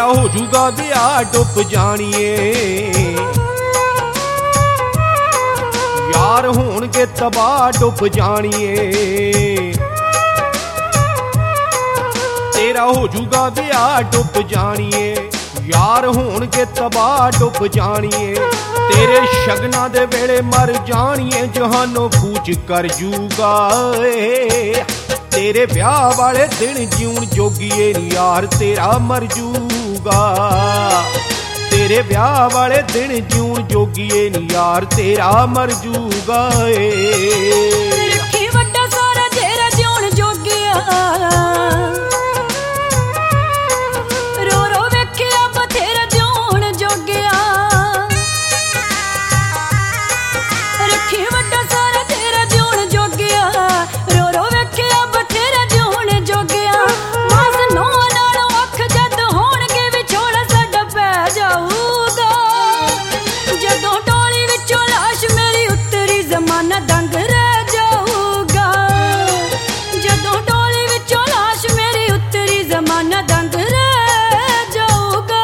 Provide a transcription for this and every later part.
ਹੋ ਜੂਗਾ ਵਿਆਹ ਡੁੱਬ ਜਾਣੀਏ। ਯਾਰ ਹੋਣਗੇ ਤਬਾਹ ਡੁੱਬ ਜਾਣੀਏ। ਤੇਰਾ ਹੋ ਜੂਗਾ ਵਿਆਹ ਡੁੱਬ ਜਾਣੀਏ। ਯਾਰ ਹੋਣਗੇ ਤਬਾਹ ਡੁੱਬ ਜਾਣੀਏ। ਤੇਰੇ ਸ਼ਗਨਾਂ ਦੇ ਵੇਲੇ ਮਰ ਜਾਣੀਏ। ਜਹਾਨੋਂ ਕੂਚ ਕਰ ਜੂਗਾ ਤੇਰੇ ਵਿਆਹ ਵਾਲੇ ਦਿਨ ਜਿਉਣ ਜੋਗੀਏ ਨੀ ਯਾਰ ਤੇਰਾ ਮਰ ਜੂਗਾ। ਤੇਰੇ ਵਿਆਹ ਵਾਲੇ ਦਿਨ ਜਿਉਣ ਜੋਗੀਏ ਨੀ ਯਾਰ ਤੇਰਾ ਮਰ ਜੂਗਾ। ਰੱਖੀ ਵੱਡਾ ਸਾਰਾ ਤੇਰਾ ਜਿਉਣ ਜੋਗਿਆ। ਰੋ ਰੋ ਵੇਖਿਆ ਬਥੇਰਾ ਜਿਉਣ ਜੋਗਿਆ। ਰੱਖੀ ਵੱਡਾ ਸਾਰਾ ਤੇਰਾ ਜਿਉਣ ਜੋਗਿਆ। ਰੋ ਰੋ ਵੇਖਿਆ ਬਥੇਰਾ ਜਿਉਣ ਜੋਗਿਆ। ਮਾਸ ਨੌਂ ਨਾਲੋਂ ਅੱਖ ਜਦ ਹੋਣਗੇ ਵਿਛੋੜਾ ਸਾਡਾ ਪੈ ਜਾਊਗਾ। ਜਦੋਂ ਟੋਲੀ ਵਿੱਚੋਂ ਲਾਸ਼ ਮੇਰੀ ਉਤਰੀ ਜ਼ਮਾਨਾ ਦੰਗ ਰਹਿ ਜਾਊਗਾ। ਜਦੋਂ ਟੋਲੀ ਵਿੱਚੋਂ ਲਾਸ਼ ਮੇਰੀ ਉਤਰੀ ਜ਼ਮਾਨਾ ਦੰਗ ਰਹਿ ਜਾਊਗਾ।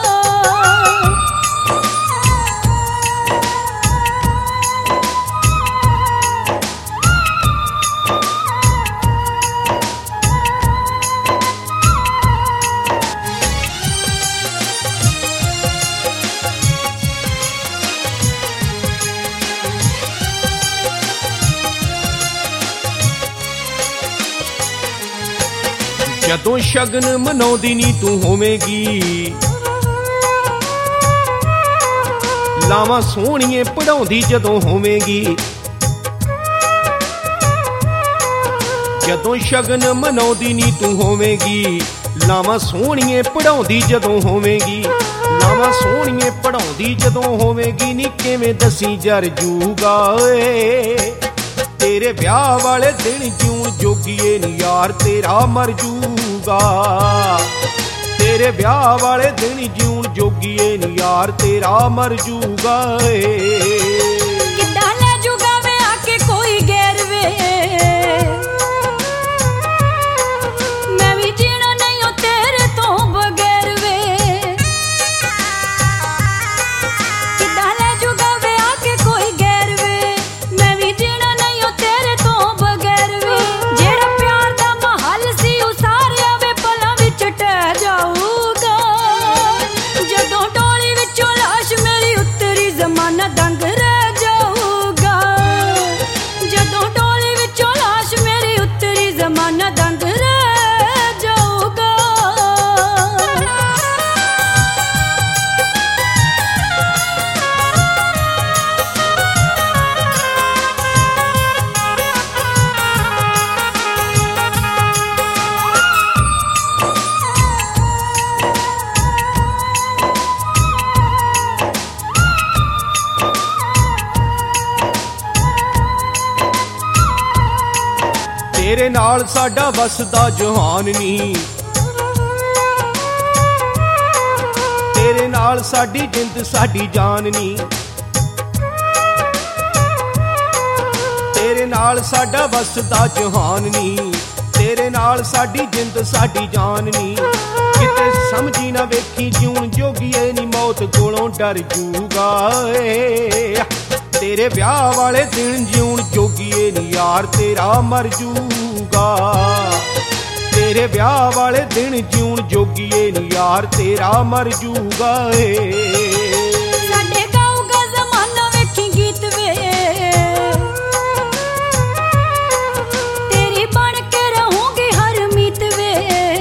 ਜਦੋਂ ਸ਼ਗਨ ਮਨਾਉਂਦੀ ਨੀ ਤੂੰ ਹੋਵੇਂਗੀ। ਲਾਵਾਂ ਸੋਹਣੀਏ ਪੜਾਉਂਦੀ ਜਦੋਂ ਹੋਵੇਂਗੀ। ਜਦੋਂ ਸ਼ਗਨ ਮਨਾਉਂਦੀ ਨੀ ਤੂੰ ਹੋਵੇਂਗੀ। ਲਾਵਾਂ ਸੋਹਣੀਏ ਪੜਾਉਂਦੀ ਜਦੋਂ ਹੋਵੇਂਗੀ। ਲਾਵਾਂ ਸੋਹਣੀਏ ਪੜਾਉਂਦੀ ਜਦੋਂ ਹੋਵੇਂਗੀ। ਨੀ ਕਿਵੇਂ ਦਸੀਂ ਜਰ ਜੂਗਾ ਓਏ ਤੇਰੇ ਵਿਆਹ ਵਾਲੇ ਦਿਨ ਜਿਉਣ ਜੋਗੀਏ ਨੀ ਯਾਰ ਤੇਰਾ ਮਰ ਜੂਗਾ। ਤੇਰੇ ਵਿਆਹ ਵਾਲੇ ਦਿਨ ਜਿਉਣ ਜੋਗੀਏ ਨੀ ਯਾਰ ਤੇਰਾ ਮਰ ਜੂਗਾ। ਕਿੱਦਾਂ ਲੈ ਜੂਗਾ ਵੇ ਆ ਕੇ ਕੋਈ ਗੈਰ ਵੇ। ਮੈਂ ਵੀ ਜੀਣਾ ਨਹੀਂ ਓ ਤੇਰੇ ਤੋਂ ਬਗੈਰ ਵੇ। ਕਿੱਦਾਂ ਲੈ ਜੂਗਾ ਵੇ ਆ ਕੇ ਕੋਈ ਗੈਰ ਵੇ। ਮੈਂ ਵੀ ਜੀਣਾ ਨਹੀਂ ਓ ਤੇਰੇ ਤੋਂ ਬਗੈਰ ਵੇ। ਜਿਹੜਾ ਪਿਆਰ ਦਾ ਮਹੱਲ ਸੀ ਉਹ ਸਾਰਿਆਂ ਵੇ ਪਲਾਂ ਵਿੱਚ ਟਹਿ ਜਾਊਗਾ। ਜਦੋਂ ਟੋਲੀ ਵਿੱਚੋਂ ਲਾਸ਼ ਮੇਰੀ ਉਤਰੀ ਜ਼ਮਾਨਾ ਦੰਗ ਰਹਿ ਜਾਊਗਾ। ਜਦੋਂ ਟੋਲੀ ਵਿੱਚੋਂ ਲਾਸ਼ ਮੇਰੀ ਉਤਰੀ ਜ਼ਮਾਨਾ ਦੰਗ ਰਹਿ ਜਾਊਗਾ। ਤੇਰੇ ਨਾਲ ਸਾਡਾ ਵਸਦਾ ਜਹਾਨ ਨੀ। ਤੇਰੇ ਨਾਲ ਸਾਡੀ ਜਿੰਦ ਸਾਡੀ ਜਾਨ ਨੀ। ਤੇਰੇ ਨਾਲ ਸਾਡਾ ਵਸਦਾ ਜਹਾਨ ਨੀ। ਤੇਰੇ ਨਾਲ ਸਾਡੀ ਜਿੰਦ ਸਾਡੀ ਜਾਨ ਨੀ। ਕਿਤੇ ਸਮਝੀ ਨਾ ਵੇਖੀ ਜਿਉਣ ਜੋਗੀਏ ਨੀ ਮੌਤ ਕੋਲੋਂ ਡਰ ਜੂਗਾ ਏ। ਤੇਰੇ ਵਿਆਹ ਵਾਲੇ ਦਿਨ ਜਿਉਣ ਜੋਗੀਏ ਨੀ ਯਾਰ ਤੇਰਾ ਮਰ ਜੂਗਾ। ਤੇਰੇ ਵਿਆਹ ਵਾਲੇ ਦਿਨ ਜਿਉਣ ਜੋਗੀਏ ਨੀ ਯਾਰ ਤੇਰਾ ਮਰ ਜੂਗਾ ਏ। ਸਾਡੇ ਗਾਊਗਾ ਜ਼ਮਾਨਾ ਵੇਖੀ ਗੀਤ ਵੇ। ਤੇਰੀ ਬਣ ਕੇ ਰਹੂੰਗੀ ਹਰ ਮੀਤ ਵੇ।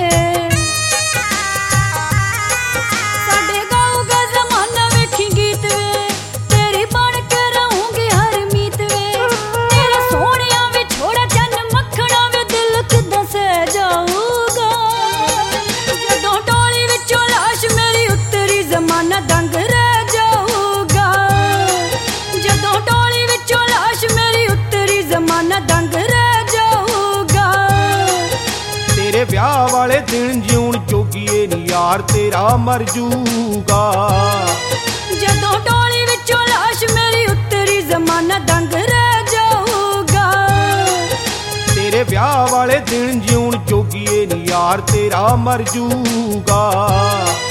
ਸਾਡੇ ਗਾਊਗਾ ਜ਼ਮਾਨਾ ਵੇਖੀ ਗੀਤ ਵੇ। ਤੇਰੀ ਬਣ ਕੇ ਰਹੂੰਗੀ ਹਰ ਮੀਤ ਵੇ। ਤੇਰੇ ਸੋਹਣਿਆਂ ਵਿਛੋੜਾ ਚੰਨ ਮੱਖਣਾ ਵੇ ਦਿਲ ਕਿੱਦਾਂ ਸਹਿ ਜਾਊਗਾ। ਜਦੋਂ ਟੋਲੀ ਵਿੱਚੋਂ ਲਾਸ਼ ਮੇਰੀ ਉਤਰੀ ਜ਼ਮਾਨਾ ਦੰਗ ਰਹਿ ਜਾਊਗਾ। ਜਦੋਂ ਟੋਲੀ ਵਿੱਚੋਂ ਲਾਸ਼ ਮੇਰੀ ਉਤਰੀ ਜ਼ਮਾਨਾ ਦੰਗ ਰਹਿ ਜਾਊਗਾ। ਤੇਰੇ ਵਿਆਹ ਵਾਲੇ ਦਿਨ ਜਿਉਣ ਜੋਗੀਏ ਨੀ ਯਾਰ ਤੇਰਾ ਮਰ ਜੂਗਾ। ਜਦੋਂ ਟੋਲੀ ਵਿੱਚੋਂ ਲਾਸ਼ ਮੇਰੀ ਉਤਰੀ ਜ਼ਮਾਨਾ ਦੰਗ ਰਹਿ ਜਾਊਗਾ। ਤੇਰੇ ਵਿਆਹ ਵਾਲੇ ਦਿਨ ਜਿਉਣ ਜੋਗੀਏ ਨੀ ਯਾਰ ਤੇਰਾ ਮਰ ਜੂਗਾ।